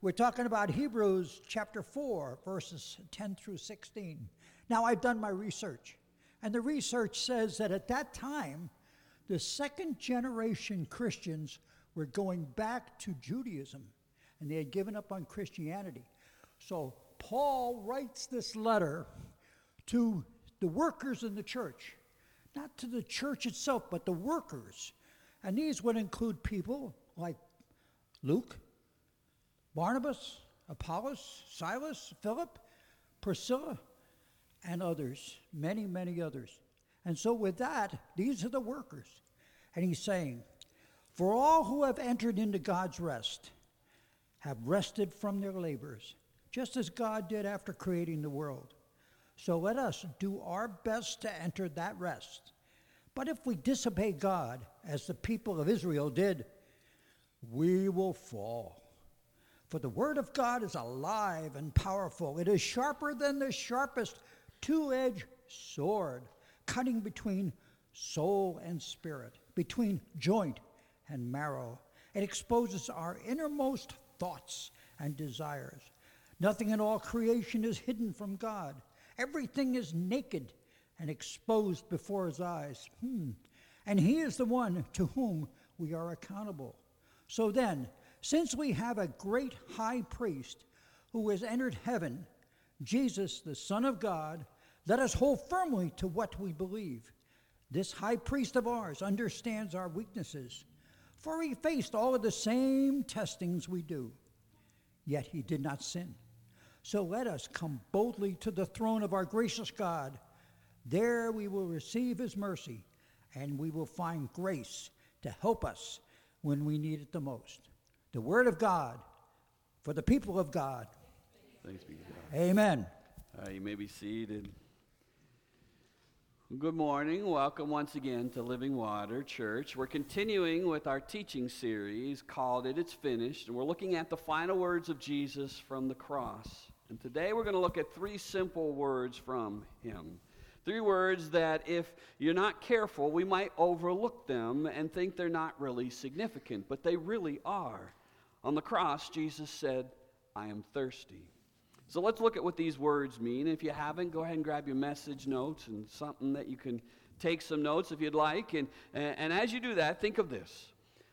We're talking about Hebrews chapter 4, verses 10 through 16. Now, I've done my research, and the research says that at that time, the second generation Christians were going back to Judaism, and they had given up on Christianity. So Paul writes this letter to the workers in the church, not to the church itself, but the workers. And these would include people like Luke, Barnabas, Apollos, Silas, Philip, Priscilla, and others, many, many others. And so with that, these are the workers. And he's saying, for all who have entered into God's rest have rested from their labors, just as God did after creating the world. So let us do our best to enter that rest. But if we disobey God, as the people of Israel did, we will fall. For the word of God is alive and powerful. It is sharper than the sharpest two-edged sword, cutting between soul and spirit, between joint and marrow. It exposes our innermost thoughts and desires. Nothing in all creation is hidden from God. Everything is naked and exposed before his eyes. And he is the one to whom we are accountable. So then, since we have a great high priest who has entered heaven, Jesus, the Son of God, let us hold firmly to what we believe. This high priest of ours understands our weaknesses, for he faced all of the same testings we do, yet he did not sin. So let us come boldly to the throne of our gracious God. There we will receive his mercy, and we will find grace to help us when we need it the most. The word of God for the people of God. Thanks be to God. Amen. You may be seated. Good morning. Welcome once again to Living Water Church. We're continuing with our teaching series called It's Finished, and we're looking at the final words of Jesus from the cross. And today we're going to look at three simple words from him. Three words that if you're not careful, we might overlook them and think they're not really significant, but they really are. On the cross, Jesus said, I am thirsty. So let's look at what these words mean. If you haven't, go ahead and grab your message notes and something that you can take some notes if you'd like. And as you do that, think of this.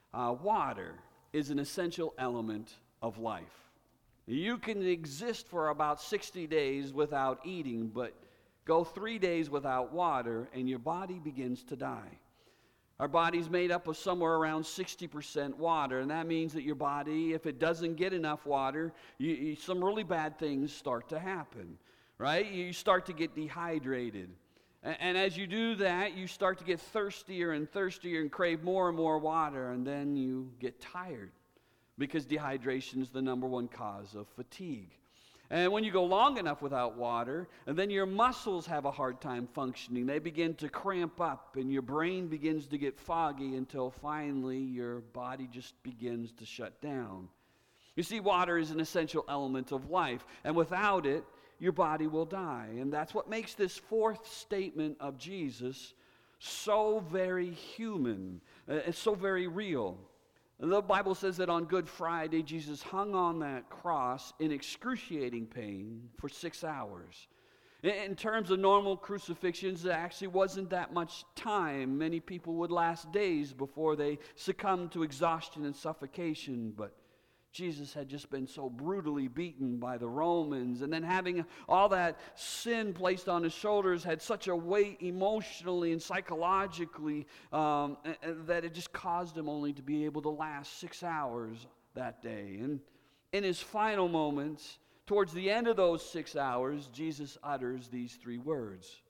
Water is an essential element of life. You can exist for about 60 days without eating, but go 3 days without water and your body begins to die. Our body's made up of somewhere around 60% water, and that means that your body, if it doesn't get enough water, some really bad things start to happen, right? You start to get dehydrated. And as you do that, you start to get thirstier and thirstier and crave more and more water, and then you get tired because dehydration is the number one cause of fatigue. And when you go long enough without water, and then your muscles have a hard time functioning. They begin to cramp up, and your brain begins to get foggy until finally your body just begins to shut down. You see, water is an essential element of life, and without it, your body will die. And that's what makes this fourth statement of Jesus so very human. It's so very real. The Bible says that on Good Friday, Jesus hung on that cross in excruciating pain for 6 hours. In terms of normal crucifixions, there actually wasn't that much time. Many people would last days before they succumbed to exhaustion and suffocation, but Jesus had just been so brutally beaten by the Romans, and then having all that sin placed on his shoulders had such a weight emotionally and psychologically that it just caused him only to be able to last 6 hours that day. And in his final moments, towards the end of those 6 hours, Jesus utters these three words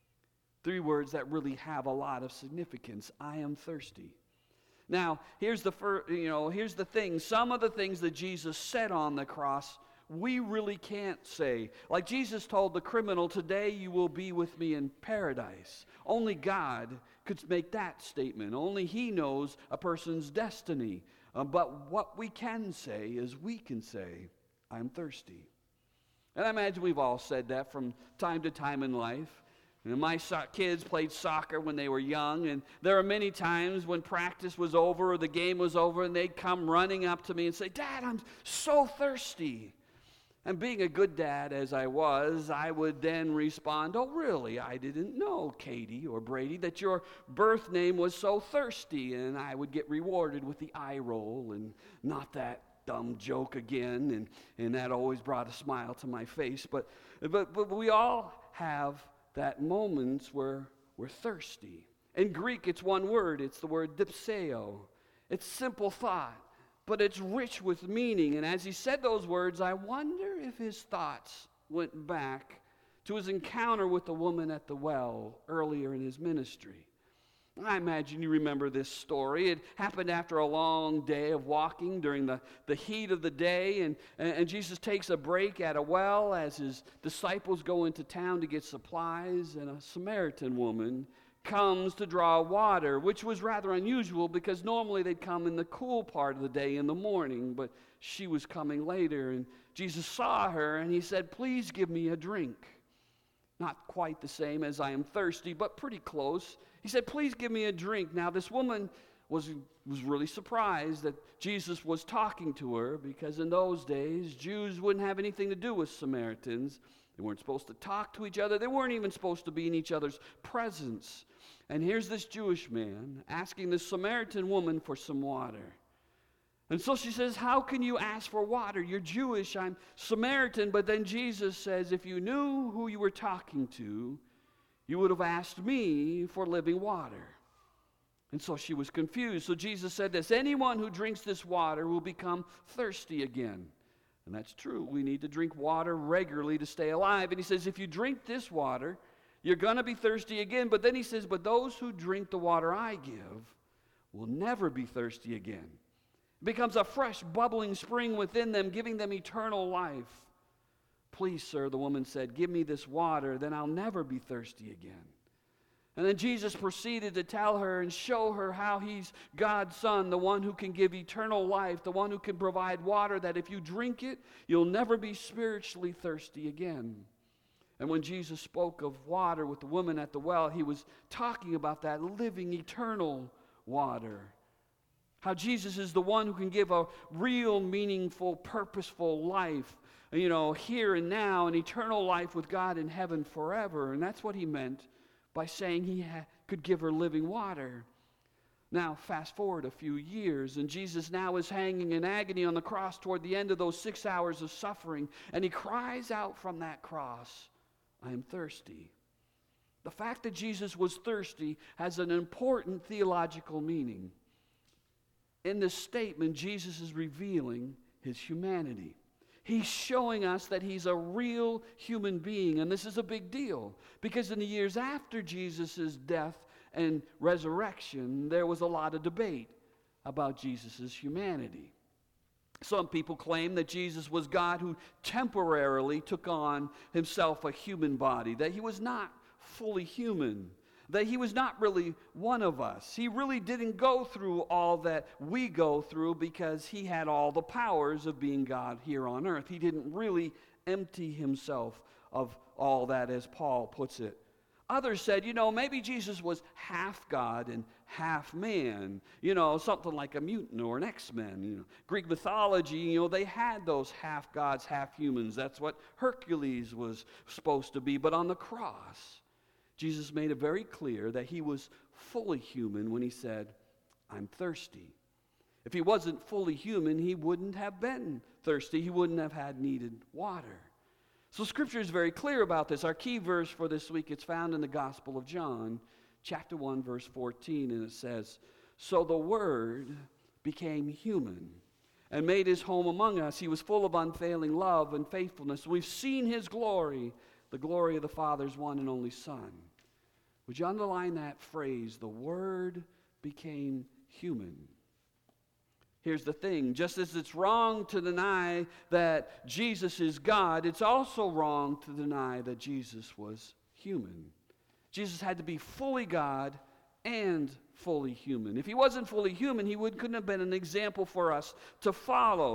that really have a lot of significance. I am thirsty. Now, here's the thing. Some of the things that Jesus said on the cross, we really can't say. Like Jesus told the criminal, today you will be with me in paradise. Only God could make that statement. Only he knows a person's destiny. But what we can say is we can say, I'm thirsty. And I imagine we've all said that from time to time in life. And my kids played soccer when they were young, and there were many times when practice was over or the game was over, and they'd come running up to me and say, "Dad, I'm so thirsty." And being a good dad as I was, I would then respond, "Oh, really? I didn't know, Katie or Brady, that your birth name was so thirsty." And I would get rewarded with the eye roll and not that dumb joke again, and that always brought a smile to my face. But we all have that moments where we're thirsty. In Greek, it's one word. It's the word dipseo. It's simple thought, but it's rich with meaning. And as he said those words, I wonder if his thoughts went back to his encounter with the woman at the well earlier in his ministry. I imagine you remember this story. It happened after a long day of walking during the heat of the day, and Jesus takes a break at a well as his disciples go into town to get supplies, and a Samaritan woman comes to draw water, which was rather unusual because normally they'd come in the cool part of the day in the morning, but she was coming later, and Jesus saw her, and he said, "Please give me a drink." Not quite the same as "I am thirsty," but pretty close. He said, "Please give me a drink." Now, this woman was really surprised that Jesus was talking to her, because in those days, Jews wouldn't have anything to do with Samaritans. They weren't supposed to talk to each other. They weren't even supposed to be in each other's presence. And here's this Jewish man asking this Samaritan woman for some water. And so she says, "How can you ask for water? You're Jewish, I'm Samaritan." But then Jesus says, "If you knew who you were talking to, you would have asked me for living water." And so she was confused. So Jesus said this, "Anyone who drinks this water will become thirsty again." And that's true. We need to drink water regularly to stay alive. And he says, if you drink this water, you're going to be thirsty again. But then he says, "But those who drink the water I give will never be thirsty again." It becomes a fresh, bubbling spring within them, giving them eternal life. "Please, sir," the woman said, "give me this water, then I'll never be thirsty again." And then Jesus proceeded to tell her and show her how he's God's Son, the one who can give eternal life, the one who can provide water that if you drink it, you'll never be spiritually thirsty again. And when Jesus spoke of water with the woman at the well, he was talking about that living, eternal water. How Jesus is the one who can give a real, meaningful, purposeful life, here and now, an eternal life with God in heaven forever. And that's what he meant by saying he could give her living water. Now, fast forward a few years, and Jesus now is hanging in agony on the cross toward the end of those 6 hours of suffering, and he cries out from that cross, "I am thirsty." The fact that Jesus was thirsty has an important theological meaning. In this statement, Jesus is revealing his humanity. He's showing us that he's a real human being, and this is a big deal because in the years after Jesus' death and resurrection, there was a lot of debate about Jesus' humanity. Some people claim that Jesus was God who temporarily took on himself a human body, that he was not fully human, that he was not really one of us. He really didn't go through all that we go through because he had all the powers of being God here on earth. He didn't really empty himself of all that, as Paul puts it. Others said, maybe Jesus was half God and half man, something like a mutant or an X-Men. Greek mythology, they had those half gods, half humans. That's what Hercules was supposed to be. But on the cross, Jesus made it very clear that he was fully human when he said, "I'm thirsty." If he wasn't fully human, he wouldn't have been thirsty. He wouldn't have had needed water. So Scripture is very clear about this. Our key verse for this week, it's found in the Gospel of John, chapter 1, verse 14, and it says, "So the Word became human and made his home among us. He was full of unfailing love and faithfulness. We've seen his glory, the glory of the Father's one and only Son." Would you underline that phrase, the Word became human? Here's the thing, just as it's wrong to deny that Jesus is God, it's also wrong to deny that Jesus was human. Jesus had to be fully God and fully human. If he wasn't fully human, he couldn't have been an example for us to follow.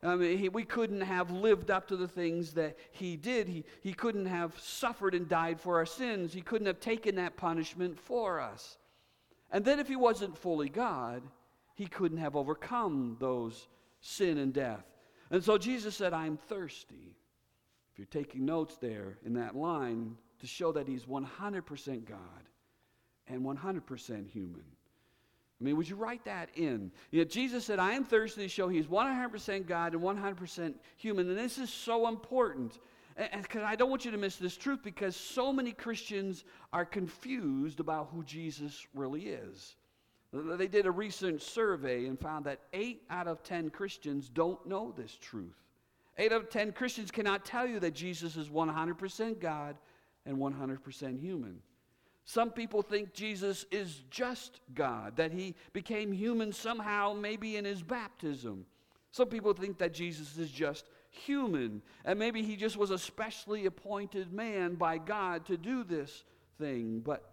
I mean, we couldn't have lived up to the things that he did. He couldn't have suffered and died for our sins. He couldn't have taken that punishment for us. And then if he wasn't fully God, he couldn't have overcome those sin and death. And so Jesus said, I'm thirsty. If you're taking notes there in that line, to show that he's 100% God and 100% human. I mean, would you write that in? Jesus said, I am thirsty, to show he's 100% God and 100% human. And this is so important. Because I don't want you to miss this truth, because so many Christians are confused about who Jesus really is. They did a recent survey and found that 8 out of 10 Christians don't know this truth. 8 out of 10 Christians cannot tell you that Jesus is 100% God and 100% human. Some people think Jesus is just God, that he became human somehow, maybe in his baptism. Some people think that Jesus is just human, and maybe he just was a specially appointed man by God to do this thing. But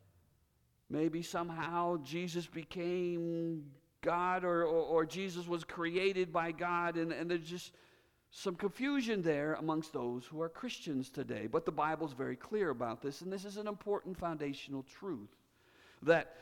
maybe somehow Jesus became God, or Jesus was created by God, and there's just some confusion there amongst those who are Christians today. But the Bible's very clear about this, and this is an important foundational truth, that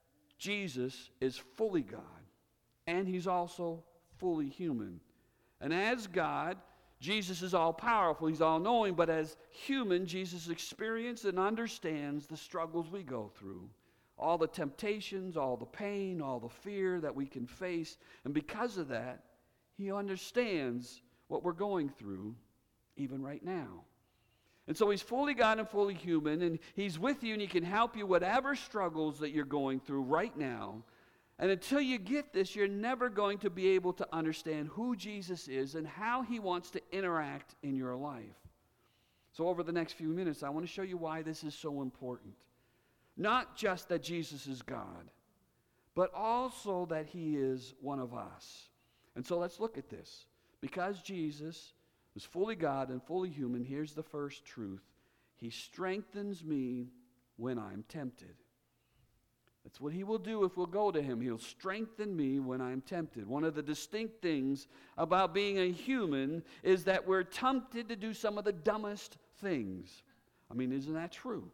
Jesus is fully God, and he's also fully human. And as God, Jesus is all-powerful, he's all-knowing, but as human, Jesus experiences and understands the struggles we go through, all the temptations, all the pain, all the fear that we can face. And because of that, he understands what we're going through even right now. And so he's fully God and fully human, and he's with you, and he can help you whatever struggles that you're going through right now. And until you get this, you're never going to be able to understand who Jesus is and how he wants to interact in your life. So over the next few minutes, I want to show you why this is so important. Not just that Jesus is God, but also that he is one of us. And so let's look at this. Because Jesus is fully God and fully human, here's the first truth. He strengthens me when I'm tempted. That's what he will do if we'll go to him. He'll strengthen me when I'm tempted. One of the distinct things about being a human is that we're tempted to do some of the dumbest things. I mean, isn't that true?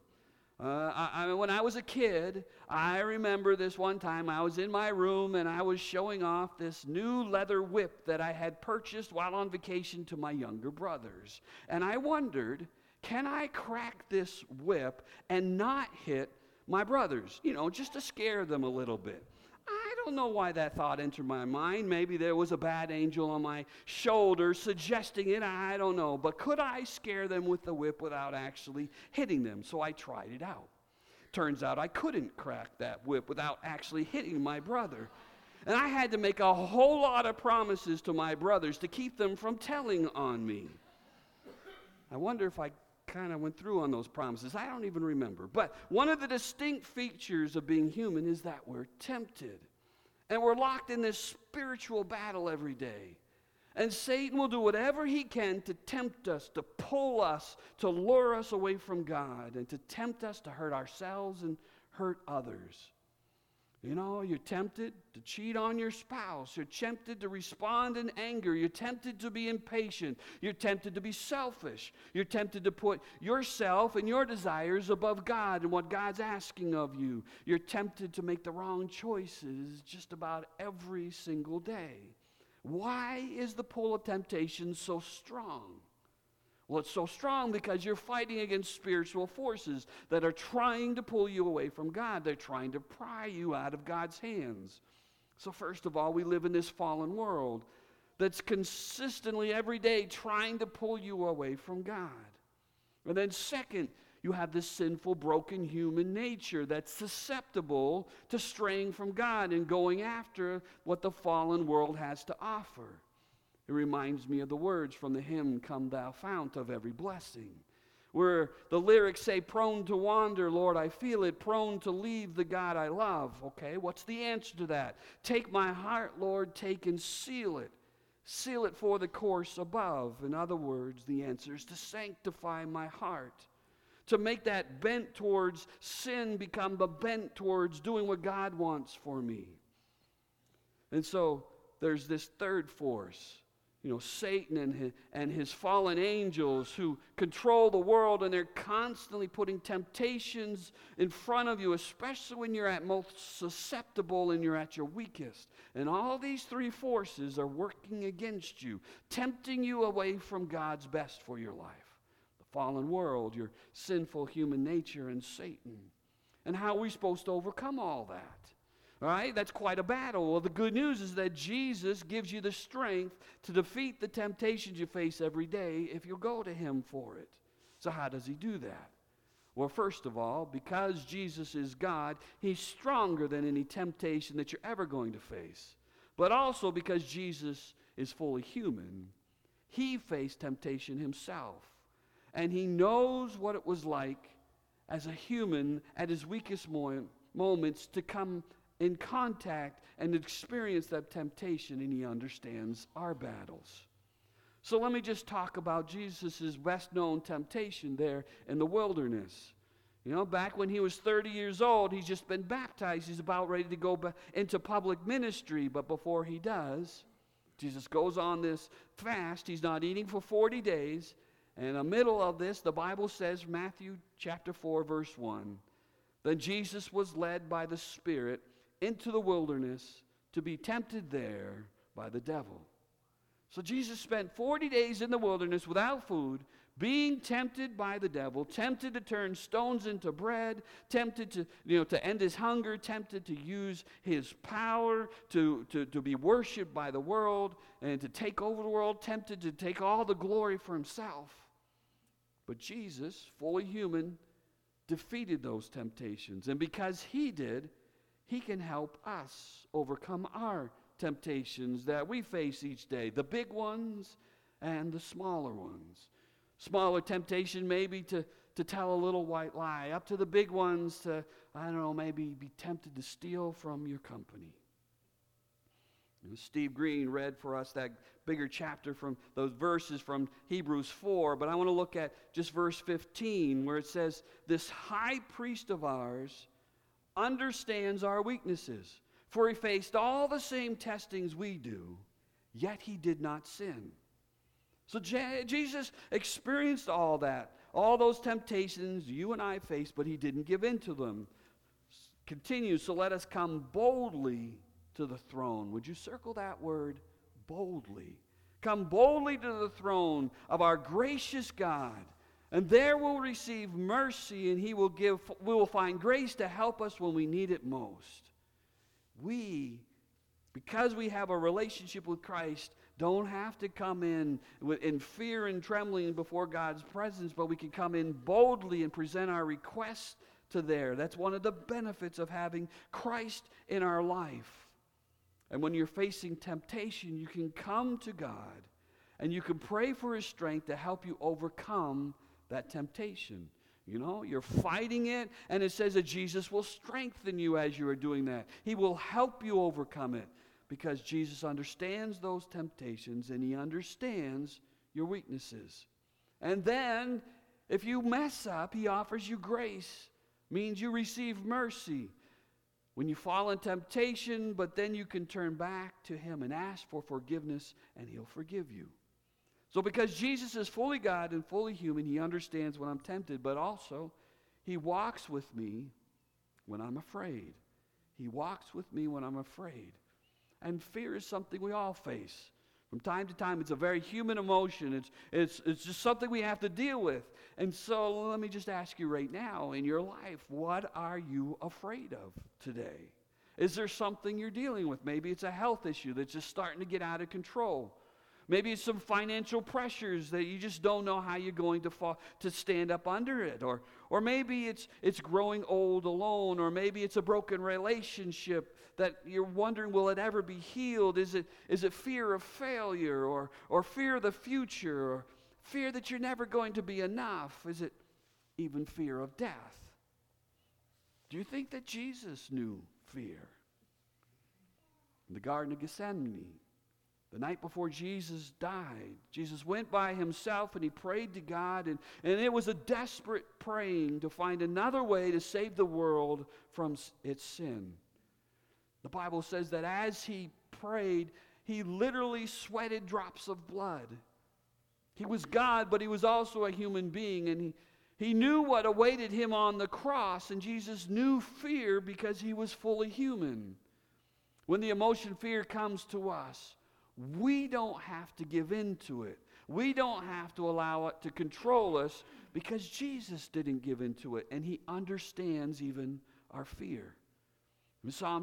When I was a kid, I remember this one time I was in my room and I was showing off this new leather whip that I had purchased while on vacation to my younger brothers. And I wondered, can I crack this whip and not hit my brothers? Just to scare them a little bit. I don't know why that thought entered my mind. Maybe there was a bad angel on my shoulder suggesting it. I don't know. But could I scare them with the whip without actually hitting them? So I tried it out. Turns out I couldn't crack that whip without actually hitting my brother. And I had to make a whole lot of promises to my brothers to keep them from telling on me. I wonder if I kind of went through on those promises. I don't even remember. But one of the distinct features of being human is that we're tempted. And we're locked in this spiritual battle every day. And Satan will do whatever he can to tempt us, to pull us, to lure us away from God, and to tempt us to hurt ourselves and hurt others. You're tempted to cheat on your spouse. You're tempted to respond in anger. You're tempted to be impatient. You're tempted to be selfish. You're tempted to put yourself and your desires above God and what God's asking of you. You're tempted to make the wrong choices just about every single day. Why is the pull of temptation so strong? Well, it's so strong because you're fighting against spiritual forces that are trying to pull you away from God. They're trying to pry you out of God's hands. So first of all, we live in this fallen world that's consistently every day trying to pull you away from God. And then second, you have this sinful, broken human nature that's susceptible to straying from God and going after what the fallen world has to offer. It reminds me of the words from the hymn, Come Thou Fount of Every Blessing, where the lyrics say, prone to wander, Lord, I feel it, prone to leave the God I love. Okay, what's the answer to that? Take my heart, Lord, take and seal it. Seal it for the course above. In other words, the answer is to sanctify my heart, to make that bent towards sin become the bent towards doing what God wants for me. And so there's this third force Satan and his fallen angels who control the world, and they're constantly putting temptations in front of you, especially when you're at most susceptible and you're at your weakest. And all these three forces are working against you, tempting you away from God's best for your life. The fallen world, your sinful human nature, and Satan. And how are we supposed to overcome all that? All right, that's quite a battle. Well, the good news is that Jesus gives you the strength to defeat the temptations you face every day if you'll go to Him for it. So how does He do that? Well, first of all, because Jesus is God, He's stronger than any temptation that you're ever going to face. But also because Jesus is fully human, He faced temptation Himself. And He knows what it was like as a human at His weakest moments to come in contact and experience that temptation, and He understands our battles. So let me just talk about Jesus' best-known temptation there in the wilderness. Back when He was 30 years old, He's just been baptized. He's about ready to go into public ministry, but before He does, Jesus goes on this fast. He's not eating for 40 days, and in the middle of this, the Bible says, Matthew chapter 4, verse 1, then Jesus was led by the Spirit into the wilderness to be tempted there by the devil. So Jesus spent 40 days in the wilderness without food, being tempted by the devil, tempted to turn stones into bread, tempted to end his hunger, tempted to use his power to be worshipped by the world and to take over the world, tempted to take all the glory for himself. But Jesus, fully human, defeated those temptations. And because He did, He can help us overcome our temptations that we face each day, the big ones and the smaller ones. Smaller temptation maybe to tell a little white lie, up to the big ones to, maybe be tempted to steal from your company. Steve Green read for us that bigger chapter from those verses from Hebrews 4, but I want to look at just verse 15 where it says, this high priest of ours understands our weaknesses, for He faced all the same testings we do, yet He did not sin. So Jesus experienced all that, all those temptations you and I faced, but He didn't give in to them. Continues, so let us come boldly to the throne. Would you circle that word, boldly? Come boldly to the throne of our gracious God, and there we'll receive mercy, and we will find grace to help us when we need it most. Because we have a relationship with Christ, don't have to come in fear and trembling before God's presence, but we can come in boldly and present our requests to there. That's one of the benefits of having Christ in our life. And when you're facing temptation, you can come to God and you can pray for His strength to help you overcome that temptation. You're fighting it, and it says that Jesus will strengthen you as you are doing that. He will help you overcome it because Jesus understands those temptations and He understands your weaknesses. And then, if you mess up, He offers you grace, means you receive mercy. When you fall in temptation, but then you can turn back to Him and ask for forgiveness, and He'll forgive you. So because Jesus is fully God and fully human, He understands when I'm tempted, but also He walks with me when I'm afraid. He walks with me when I'm afraid. And fear is something we all face. From time to time, it's a very human emotion. It's just something we have to deal with. And so let me just ask you right now, in your life, what are you afraid of today? Is there something you're dealing with? Maybe it's a health issue that's just starting to get out of control. Maybe it's some financial pressures that you just don't know how you're going to stand up under it. Or maybe it's growing old alone. Or maybe it's a broken relationship that you're wondering, will it ever be healed? Is it fear of failure or fear of the future or fear that you're never going to be enough? Is it even fear of death? Do you think that Jesus knew fear? In the Garden of Gethsemane, the night before Jesus died, Jesus went by Himself and He prayed to God, and it was a desperate praying to find another way to save the world from its sin. The Bible says that as He prayed, he literally sweated drops of blood. He was God, but he was also a human being, and he knew what awaited him on the cross, and Jesus knew fear because he was fully human. When the emotion fear comes to us, we don't have to give in to it. We don't have to allow it to control us because Jesus didn't give in to it, and he understands even our fear. In Psalm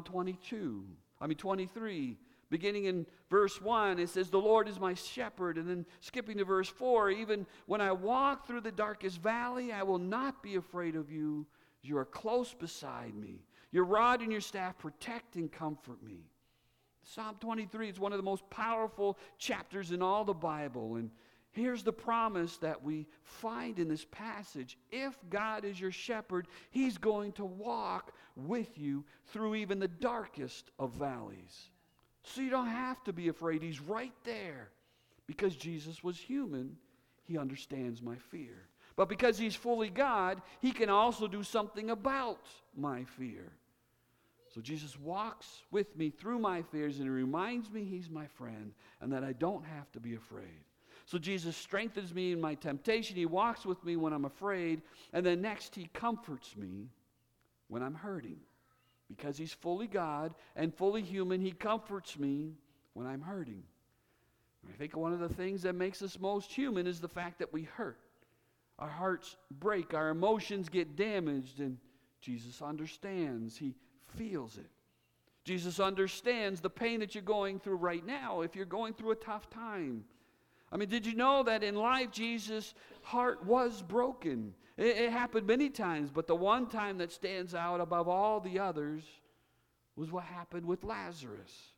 23, beginning in verse 1, it says, "The Lord is my shepherd." And then skipping to verse 4, "Even when I walk through the darkest valley, I will not be afraid of you. You are close beside me. Your rod and your staff protect and comfort me." Psalm 23 is one of the most powerful chapters in all the Bible. And here's the promise that we find in this passage. If God is your shepherd, he's going to walk with you through even the darkest of valleys. So you don't have to be afraid. He's right there. Because Jesus was human, he understands my fear. But because he's fully God, he can also do something about my fear. So Jesus walks with me through my fears, and he reminds me he's my friend and that I don't have to be afraid. So Jesus strengthens me in my temptation. He walks with me when I'm afraid. And then next, he comforts me when I'm hurting. Because he's fully God and fully human, he comforts me when I'm hurting. I think one of the things that makes us most human is the fact that we hurt. Our hearts break, our emotions get damaged, and Jesus understands. He feels it. Jesus understands the pain that you're going through right now if you're going through a tough time. I mean, did you know that in life Jesus' heart was broken? It happened many times, but the one time that stands out above all the others was what happened with Lazarus.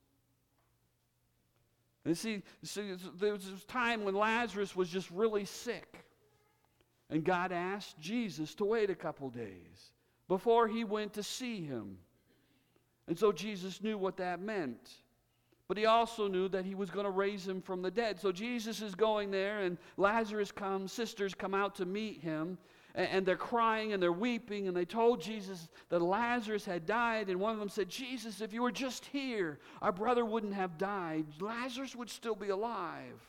And see, there was this time when Lazarus was just really sick. And God asked Jesus to wait a couple days before he went to see him. And so Jesus knew what that meant. But he also knew that he was going to raise him from the dead. So Jesus is going there, and Lazarus comes, sisters come out to meet him, and they're crying and they're weeping, and they told Jesus that Lazarus had died, and one of them said, "Jesus, if you were just here, our brother wouldn't have died. Lazarus would still be alive."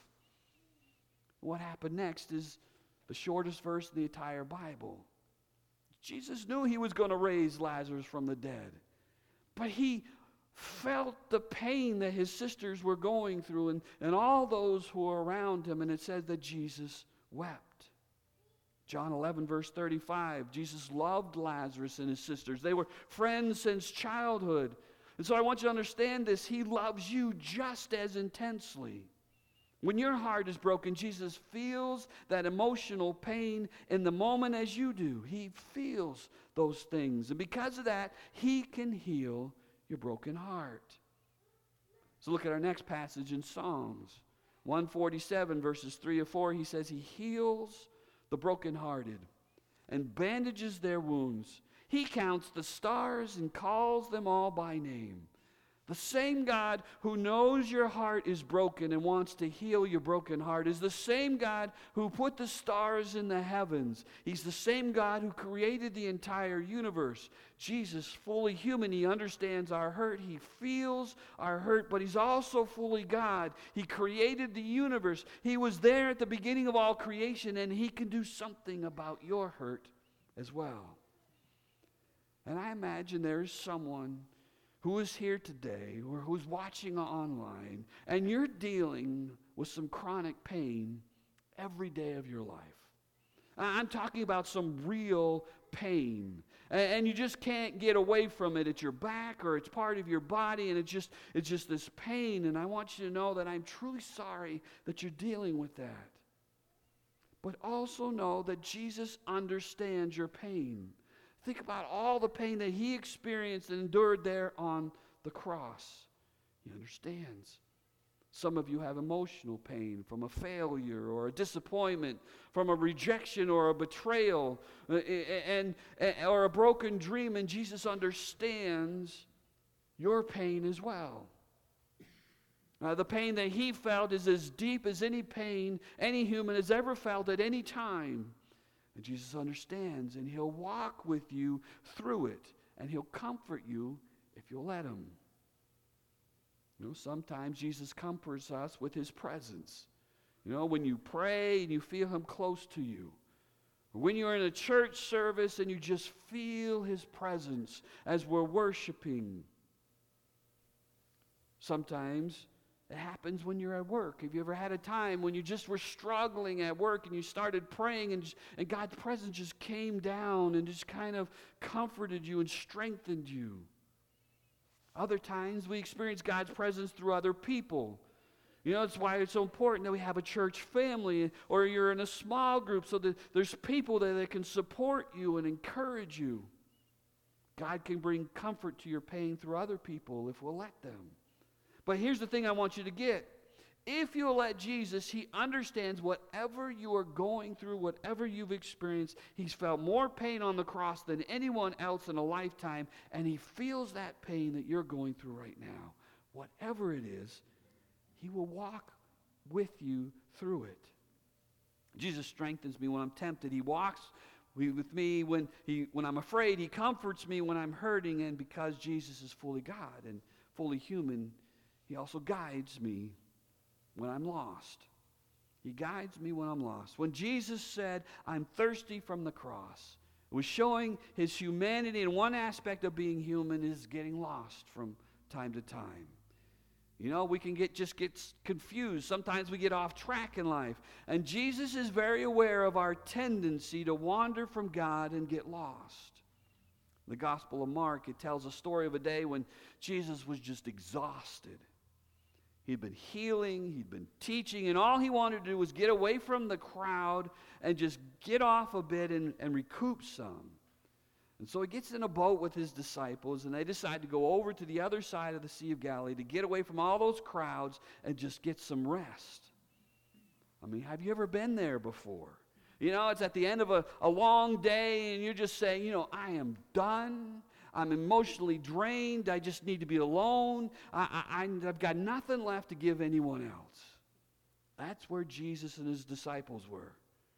What happened next is the shortest verse in the entire Bible. Jesus knew he was going to raise Lazarus from the dead, but he felt the pain that his sisters were going through and all those who were around him, and it said that Jesus wept. John 11, verse 35, Jesus loved Lazarus and his sisters. They were friends since childhood. And so I want you to understand this. He loves you just as intensely. When your heart is broken, Jesus feels that emotional pain in the moment as you do. He feels those things. And because of that, he can heal your broken heart. So look at our next passage in Psalms 147, verses 3 or 4. He says he heals the brokenhearted and bandages their wounds. He counts the stars and calls them all by name. The same God who knows your heart is broken and wants to heal your broken heart is the same God who put the stars in the heavens. He's the same God who created the entire universe. Jesus, fully human, he understands our hurt. He feels our hurt, but he's also fully God. He created the universe. He was there at the beginning of all creation, and he can do something about your hurt as well. And I imagine there is someone who is here today or who's watching online, and you're dealing with some chronic pain every day of your life. I'm talking about some real pain, and you just can't get away from it. It's your back or it's part of your body, and it's just this pain, and I want you to know that I'm truly sorry that you're dealing with that. But also know that Jesus understands your pain. Think about all the pain that he experienced and endured there on the cross. He understands. Some of you have emotional pain from a failure or a disappointment, from a rejection or a betrayal, or a broken dream, and Jesus understands your pain as well. The pain that he felt is as deep as any pain any human has ever felt at any time. And Jesus understands, and he'll walk with you through it, and he'll comfort you if you'll let him. Sometimes Jesus comforts us with his presence. When you pray and you feel him close to you. Or when you're in a church service and you just feel his presence as we're worshiping. Sometimes it happens when you're at work. Have you ever had a time when you just were struggling at work and you started praying and God's presence just came down and just kind of comforted you and strengthened you? Other times we experience God's presence through other people. That's why it's so important that we have a church family, or you're in a small group so that there's people that can support you and encourage you. God can bring comfort to your pain through other people if we'll let them. But here's the thing I want you to get. If you'll let Jesus, he understands whatever you are going through, whatever you've experienced. He's felt more pain on the cross than anyone else in a lifetime, and he feels that pain that you're going through right now. Whatever it is, he will walk with you through it. Jesus strengthens me when I'm tempted. He walks with me when I'm afraid. He comforts me when I'm hurting. And because Jesus is fully God and fully human, he also guides me when I'm lost. He guides me when I'm lost. When Jesus said, I'm thirsty from the cross, it was showing his humanity, and one aspect of being human is getting lost from time to time. We can get confused. Sometimes we get off track in life. And Jesus is very aware of our tendency to wander from God and get lost. The Gospel of Mark, it tells a story of a day when Jesus was just exhausted. He'd been healing, he'd been teaching, and all he wanted to do was get away from the crowd and just get off a bit and recoup some. And so he gets in a boat with his disciples, and they decide to go over to the other side of the Sea of Galilee to get away from all those crowds and just get some rest. Have you ever been there before? It's at the end of a long day, and you're just saying, I am done. I'm emotionally drained. I just need to be alone. I've got nothing left to give anyone else. That's where Jesus and his disciples were.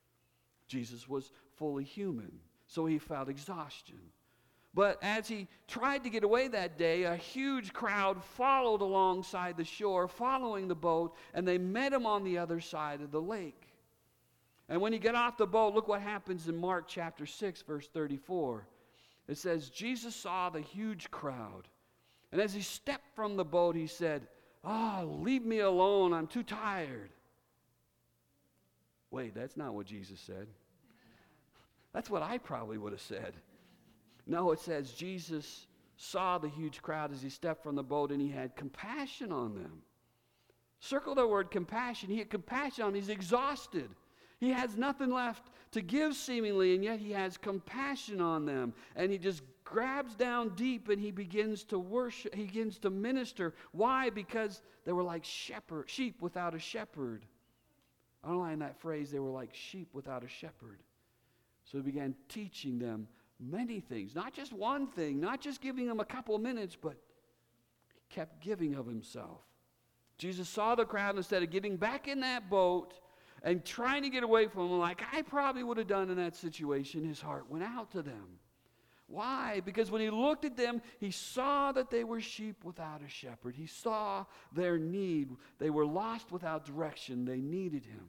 Jesus was fully human. So he felt exhaustion. But as he tried to get away that day, a huge crowd followed alongside the shore, following the boat, and they met him on the other side of the lake. And when he got off the boat, look what happens in Mark chapter 6, verse 34. It says, Jesus saw the huge crowd, and as he stepped from the boat, he said, leave me alone, I'm too tired. Wait, that's not what Jesus said. That's what I probably would have said. No, it says Jesus saw the huge crowd as he stepped from the boat, and he had compassion on them. Circle the word compassion. He had compassion on them. He's exhausted. He has nothing left to give seemingly, and yet he has compassion on them. And he just grabs down deep and he begins to worship. He begins to minister. Why? Because they were like sheep without a shepherd. Underline that phrase, they were like sheep without a shepherd. So he began teaching them many things, not just one thing, not just giving them a couple of minutes, but he kept giving of himself. Jesus saw the crowd, and instead of getting back in that boat and trying to get away from them like I probably would have done in that situation, his heart went out to them. Why? Because when he looked at them, he saw that they were sheep without a shepherd. He saw their need. They were lost without direction. They needed him.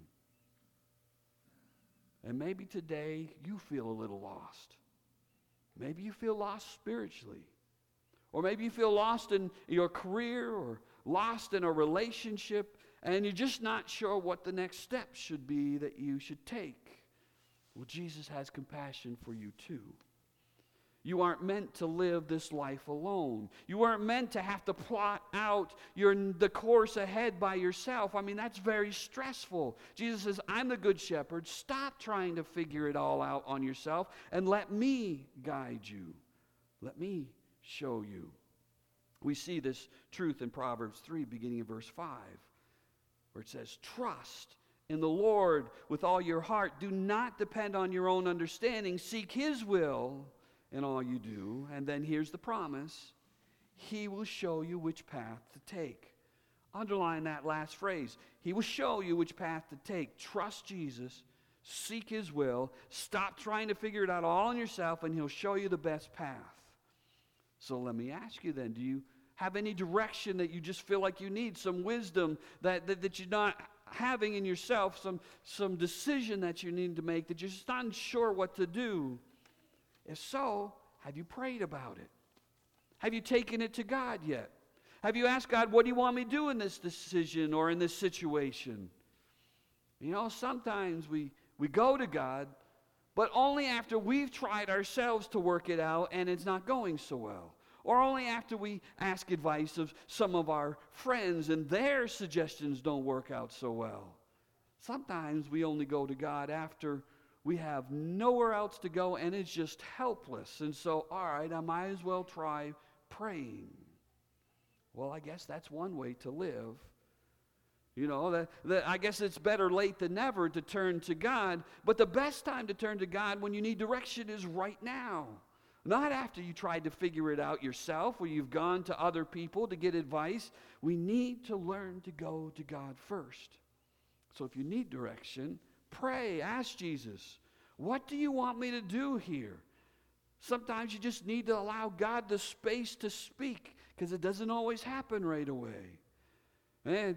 And maybe today you feel a little lost. Maybe you feel lost spiritually. Or maybe you feel lost in your career or lost in a relationship, and you're just not sure what the next step should be that you should take. Well, Jesus has compassion for you too. You aren't meant to live this life alone. You aren't meant to have to plot out the course ahead by yourself. That's very stressful. Jesus says, I'm the good shepherd. Stop trying to figure it all out on yourself and let me guide you. Let me show you. We see this truth in Proverbs 3, beginning in verse 5, where it says, trust in the Lord with all your heart. Do not depend on your own understanding. Seek his will in all you do. And then here's the promise. He will show you which path to take. Underline that last phrase. He will show you which path to take. Trust Jesus. Seek his will. Stop trying to figure it out all on yourself, and he'll show you the best path. So let me ask you then, have any direction that you just feel like you need, some wisdom that you're not having in yourself, some decision that you need to make that you're just not sure what to do? If so, have you prayed about it? Have you taken it to God yet? Have you asked God, what do you want me to do in this decision or in this situation? Sometimes we go to God, but only after we've tried ourselves to work it out and it's not going so well. Or only after we ask advice of some of our friends and their suggestions don't work out so well. Sometimes we only go to God after we have nowhere else to go and it's just helpless. And so, all right, I might as well try praying. Well, I guess that's one way to live. I guess it's better late than never to turn to God. But the best time to turn to God when you need direction is right now. Not after you tried to figure it out yourself or you've gone to other people to get advice. We need to learn to go to God first. So if you need direction, pray, ask Jesus, what do you want me to do here? Sometimes you just need to allow God the space to speak because it doesn't always happen right away. And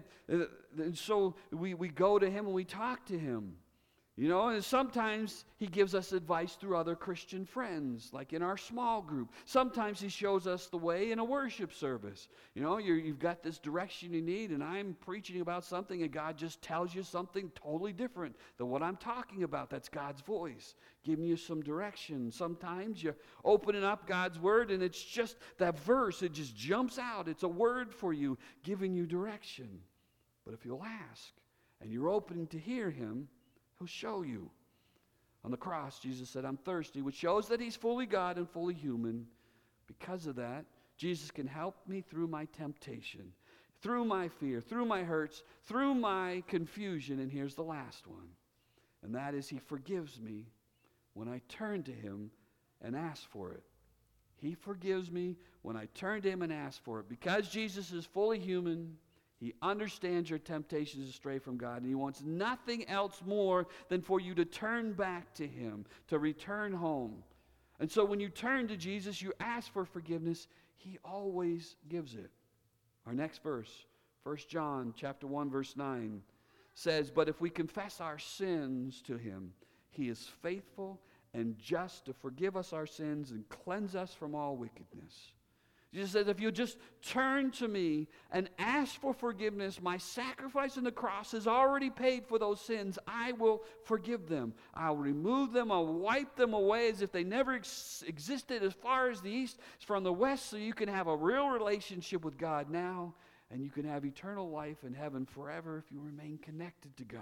so we go to Him and we talk to Him. And sometimes He gives us advice through other Christian friends, like in our small group. Sometimes He shows us the way in a worship service. You've got this direction you need, and I'm preaching about something, and God just tells you something totally different than what I'm talking about. That's God's voice, giving you some direction. Sometimes you're opening up God's Word, and it's just that verse. It just jumps out. It's a word for you, giving you direction. But if you'll ask, and you're open to hear Him, He'll show you. On the cross, Jesus said, I'm thirsty, which shows that He's fully God and fully human. Because of that, Jesus can help me through my temptation, through my fear, through my hurts, through my confusion. And here's the last one. And that is He forgives me when I turn to Him and ask for it. He forgives me when I turn to Him and ask for it. Because Jesus is fully human, He understands your temptations to stray from God, and He wants nothing else more than for you to turn back to Him, to return home. And so when you turn to Jesus, you ask for forgiveness, He always gives it. Our next verse, 1 John chapter 1, verse 9, says, but if we confess our sins to Him, He is faithful and just to forgive us our sins and cleanse us from all wickedness. Jesus says, if you just turn to me and ask for forgiveness, my sacrifice on the cross has already paid for those sins. I will forgive them. I'll remove them. I'll wipe them away as if they never existed, as far as the east is from the west, so you can have a real relationship with God now, and you can have eternal life in heaven forever if you remain connected to God.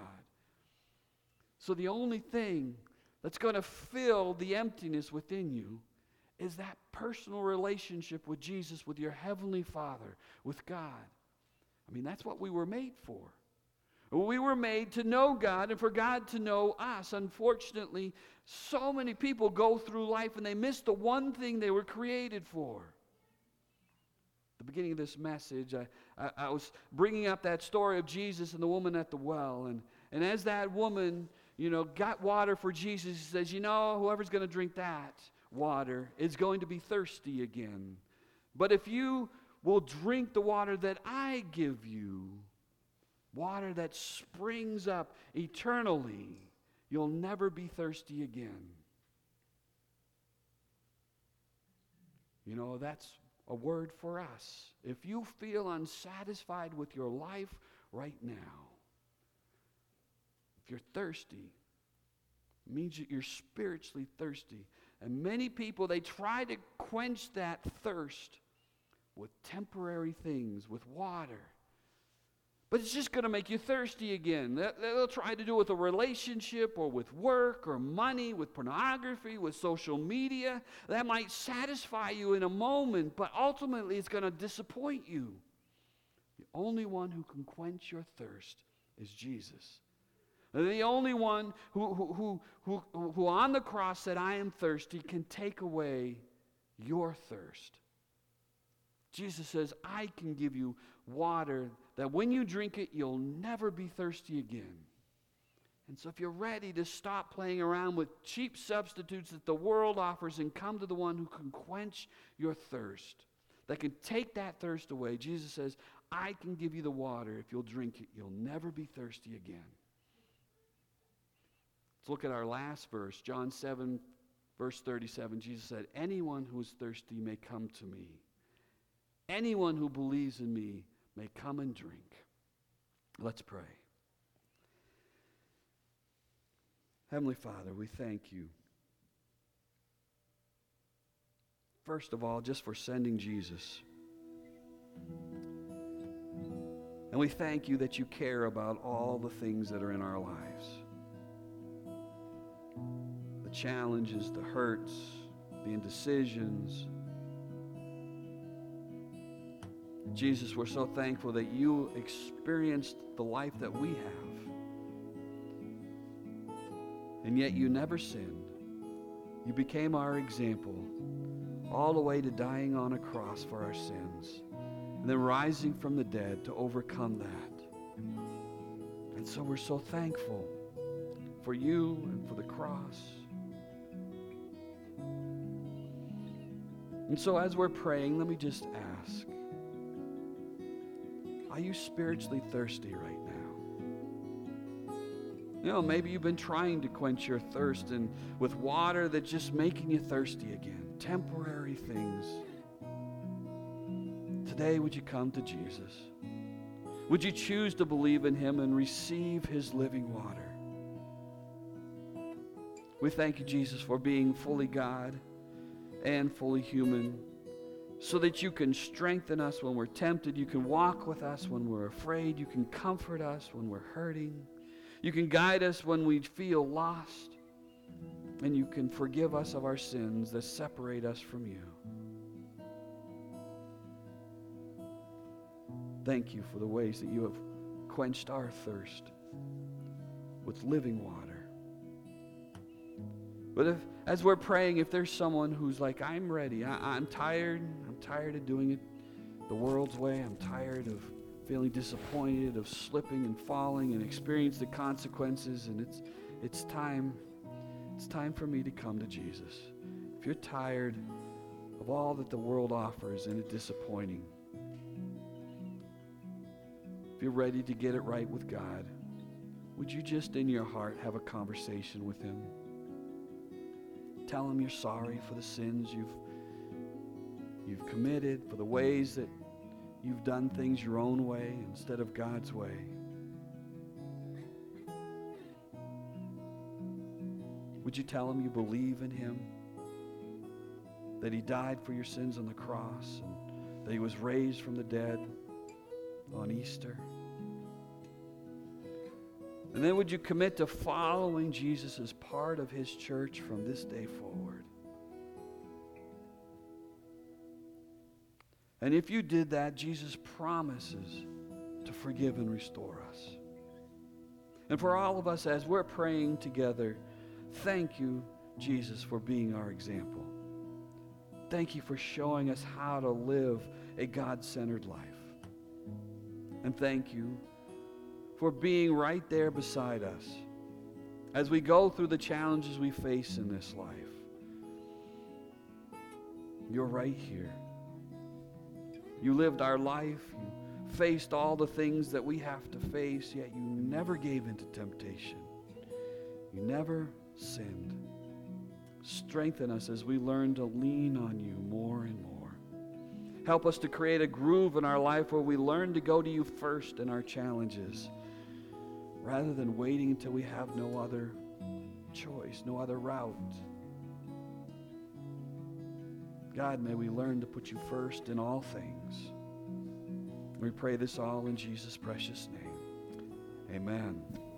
So the only thing that's going to fill the emptiness within you is that personal relationship with Jesus, with your Heavenly Father, with God. That's what we were made for. We were made to know God and for God to know us. Unfortunately, so many people go through life and they miss the one thing they were created for. At the beginning of this message, I was bringing up that story of Jesus and the woman at the well. And as that woman, got water for Jesus, he says, whoever's going to drink that water is going to be thirsty again. But if you will drink the water that I give you, water that springs up eternally, you'll never be thirsty again. That's a word for us. If you feel unsatisfied with your life right now, if you're thirsty, it means that you're spiritually thirsty. And many people, they try to quench that thirst with temporary things, with water. But it's just going to make you thirsty again. They'll try to do it with a relationship or with work or money, with pornography, with social media. That might satisfy you in a moment, but ultimately it's going to disappoint you. The only one who can quench your thirst is Jesus. The only one who on the cross said, I am thirsty, can take away your thirst. Jesus says, I can give you water that when you drink it, you'll never be thirsty again. And so if you're ready to stop playing around with cheap substitutes that the world offers and come to the one who can quench your thirst, that can take that thirst away. Jesus says, I can give you the water. If you'll drink it, you'll never be thirsty again. Let's look at our last verse, John 7, verse 37. Jesus said, anyone who is thirsty may come to me. Anyone who believes in me may come and drink. Let's pray. Heavenly Father, we thank you. First of all, just for sending Jesus. And we thank you that you care about all the things that are in our lives. The challenges, the hurts, the indecisions. Jesus, we're so thankful that you experienced the life that we have. And yet you never sinned. You became our example, all the way to dying on a cross for our sins, and then rising from the dead to overcome that. And so we're so thankful for you and for the cross. And so as we're praying, let me just ask, are you spiritually thirsty right now? You know, maybe you've been trying to quench your thirst and with water that's just making you thirsty again. Temporary things. Today, would you come to Jesus? Would you choose to believe in him and receive his living water? We thank you, Jesus, for being fully God and fully human, so that you can strengthen us when we're tempted. You can walk with us when we're afraid. You can comfort us when we're hurting. You can guide us when we feel lost. And you can forgive us of our sins that separate us from you. Thank you for the ways that you have quenched our thirst with living water. But as we're praying, if there's someone who's like, I'm ready, I'm tired of doing it the world's way, I'm tired of feeling disappointed, of slipping and falling and experience the consequences, and it's time for me to come to Jesus. If you're tired of all that the world offers and it's disappointing, if you're ready to get it right with God, would you just in your heart have a conversation with him? Tell him you're sorry for the sins you've committed, for the ways that you've done things your own way instead of God's way. Would you tell him you believe in him? That he died for your sins on the cross and that he was raised from the dead on Easter? And then would you commit to following Jesus as part of his church from this day forward? And if you did that, Jesus promises to forgive and restore us. And for all of us, as we're praying together, thank you, Jesus, for being our example. Thank you for showing us how to live a God-centered life. And thank you for being right there beside us as we go through the challenges we face in this life. You're right here. You lived our life. You faced all the things that we have to face, yet you never gave into temptation. You never sinned. Strengthen us as we learn to lean on you more and more. Help us to create a groove in our life where we learn to go to you first in our challenges, rather than waiting until we have no other choice, no other route. God, may we learn to put you first in all things. We pray this all in Jesus' precious name. Amen.